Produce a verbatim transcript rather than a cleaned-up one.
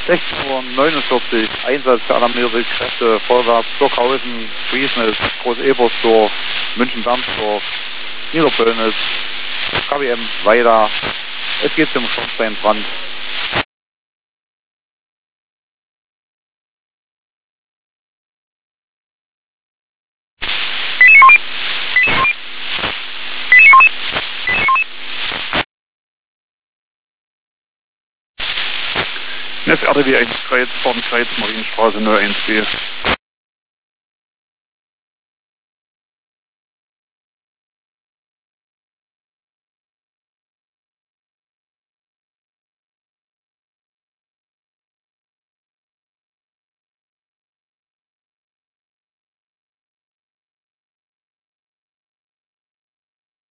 sechzehn Uhr neunundvierzig, Einsatz für alarmierte Kräfte, vorwärts, Stockhausen, Friesnitz, Groß-Ebersdorf, München-Bernsdorf, Niederböllnitz, K W M, weiter. Es geht zum Schornsteinbrand. Netz R D W eins Kreuz, Bornkreuz, Marienstraße null eins B.